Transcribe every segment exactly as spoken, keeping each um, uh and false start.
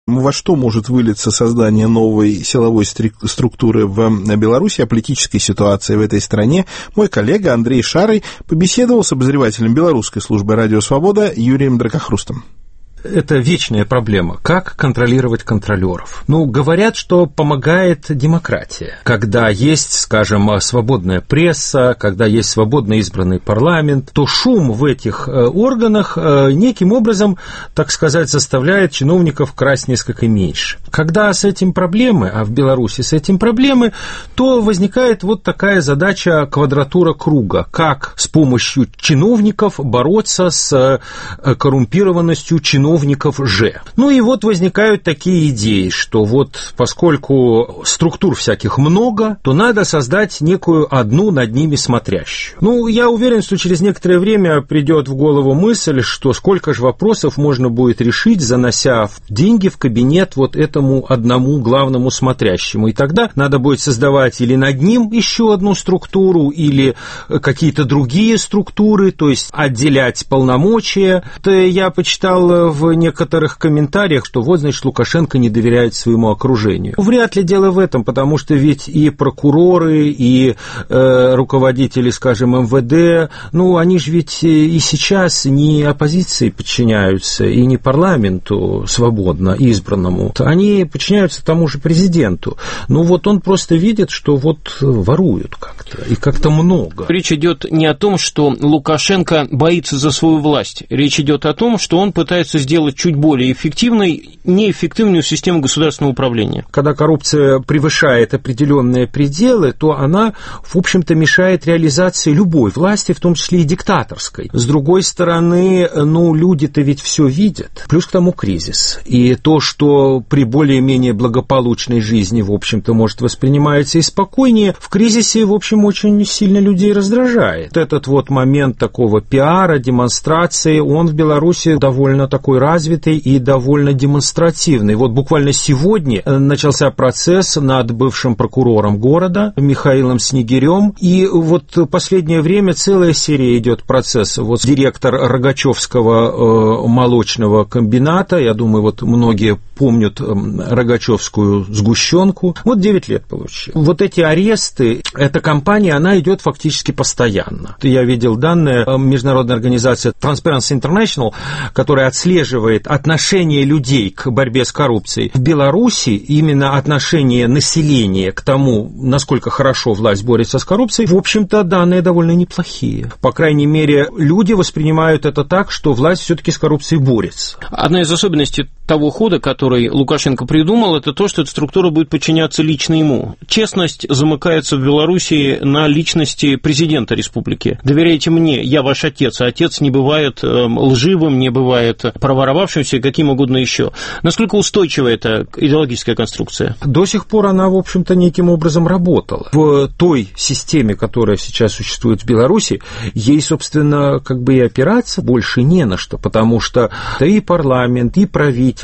Во что может вылиться создание новой силовой структуры в Беларуси, о политической ситуации в этой стране, мой коллега Андрей Шарый побеседовал с обозревателем белорусской службы «Радио Свобода» Юрием Дракохрустом. Это вечная проблема. Как контролировать контролеров? Ну, говорят, что помогает демократия. Когда есть, скажем, свободная пресса, когда есть свободно избранный парламент, то шум в этих органах неким образом, так сказать, заставляет чиновников красть несколько меньше. Когда с этим проблемы, а в Беларуси с этим проблемы, то возникает вот такая задача квадратура круга. Как с помощью чиновников бороться с коррумпированностью чиновников же. Ну и вот возникают такие идеи, что вот поскольку структур всяких много, то надо создать некую одну над ними смотрящую. Ну, я уверен, что через некоторое время придет в голову мысль, что сколько же вопросов можно будет решить, занося деньги в кабинет вот этому одному главному смотрящему. И тогда надо будет создавать или над ним еще одну структуру, или какие-то другие структуры, то есть отделять полномочия. Это я почитал в некоторых комментариях, что вот, значит, Лукашенко не доверяет своему окружению. Вряд ли дело в этом, потому что ведь и прокуроры, и э, руководители, скажем, эм вэ дэ, ну, они же ведь и сейчас не оппозиции подчиняются, и не парламенту свободно избранному. Они подчиняются тому же президенту. Ну, вот он просто видит, что вот воруют как-то, и как-то много. Речь идет не о том, что Лукашенко боится за свою власть. Речь идет о том, что он пытается сделать чуть более эффективной, неэффективную систему государственного управления. Когда коррупция превышает определенные пределы, то она, в общем-то, мешает реализации любой власти, в том числе и диктаторской. С другой стороны, ну, люди-то ведь все видят. Плюс к тому кризис. И то, что при более-менее благополучной жизни, в общем-то, может воспринимается и спокойнее, в кризисе, в общем, очень сильно людей раздражает. Этот вот момент такого пиара, демонстрации, он в Беларуси довольно такой развитый и довольно демонстративный. Вот буквально сегодня начался процесс над бывшим прокурором города Михаилом Снегирем, и вот последнее время целая серия идет процессов. Вот директор Рогачевского э, молочного комбината, я думаю, вот многие помнят э, Рогачевскую сгущенку, вот девять лет получил. Вот эти аресты, эта кампания, она идет фактически постоянно. Я видел данные международной организации Transparency International, которая отслеживает отношение людей к борьбе с коррупцией. В Беларуси именно отношение населения к тому, насколько хорошо власть борется с коррупцией, в общем-то, данные довольно неплохие. По крайней мере, люди воспринимают это так, что власть все-таки с коррупцией борется. Одна из особенностей того хода, который Лукашенко придумал, это то, что эта структура будет подчиняться лично ему. Честность замыкается в Беларуси на личности президента республики. Доверяйте мне, я ваш отец, а отец не бывает лживым, не бывает проворовавшимся, каким угодно еще. Насколько устойчива эта идеологическая конструкция? До сих пор она, в общем-то, неким образом работала. В той системе, которая сейчас существует в Беларуси, ей, собственно, как бы и опираться больше не на что, потому что и парламент, и правительство,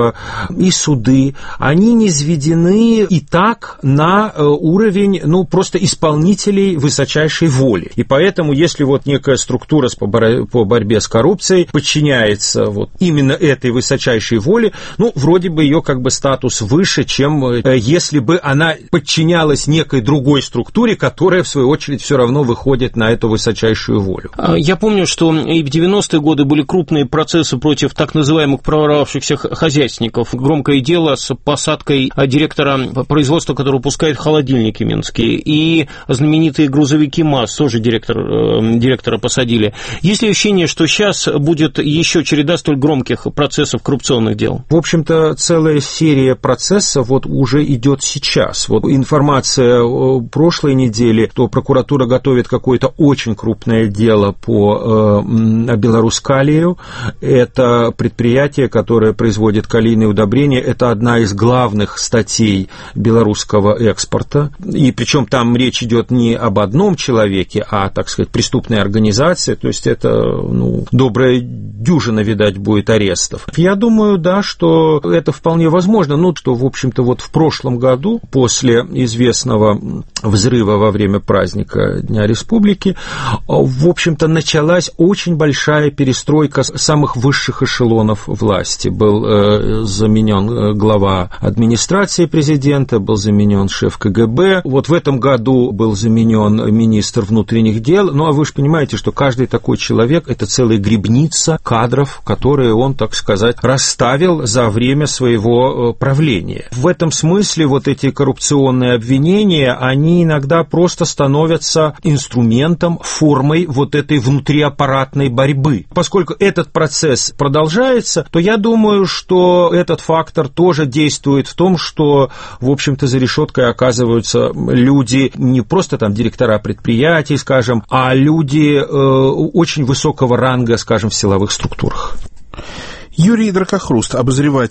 и суды, они низведены и так на уровень, ну, просто исполнителей высочайшей воли. И поэтому, если вот некая структура по борьбе с коррупцией подчиняется вот именно этой высочайшей воле, ну, вроде бы ее как бы статус выше, чем если бы она подчинялась некой другой структуре, которая, в свою очередь, все равно выходит на эту высочайшую волю. Я помню, что и в девяностые годы были крупные процессы против так называемых проворовавшихся хозяйственников. Громкое дело с посадкой директора производства, который выпускает холодильники минские, и знаменитые грузовики МАЗ, тоже директор, директора посадили. Есть ли ощущение, что сейчас будет еще череда столь громких процессов коррупционных дел? В общем-то, целая серия процессов вот уже идет сейчас. Вот информация прошлой недели, что прокуратура готовит какое-то очень крупное дело по э, Беларускалию. Это предприятие, которое производит калийные удобрения. Это одна из главных статей белорусского экспорта. И причем там речь идет не об одном человеке, а, так сказать, преступной организации. То есть это, ну, добрая дюжина, видать, будет требует арестов. Я думаю, да, что это вполне возможно. Ну, что, в общем-то, вот в прошлом году, после известного взрыва во время праздника Дня Республики, в общем-то, началась очень большая перестройка самых высших эшелонов власти. Был э, заменен глава администрации президента, был заменен шеф ка гэ бэ. Вот в этом году был заменен министр внутренних дел. Ну, а вы же понимаете, что каждый такой человек – это целая грибница кадров, которые он, так сказать, расставил за время своего правления. В этом смысле вот эти коррупционные обвинения, они иногда просто становятся инструментом, формой вот этой внутриаппаратной борьбы. Поскольку этот процесс продолжается, то я думаю, что этот фактор тоже действует в том, что, в общем-то, за решеткой оказываются люди, не просто там директора предприятий, скажем, а люди э, очень высокого ранга, скажем, в силовых структурах. Юрий Дракохруст, обозреватель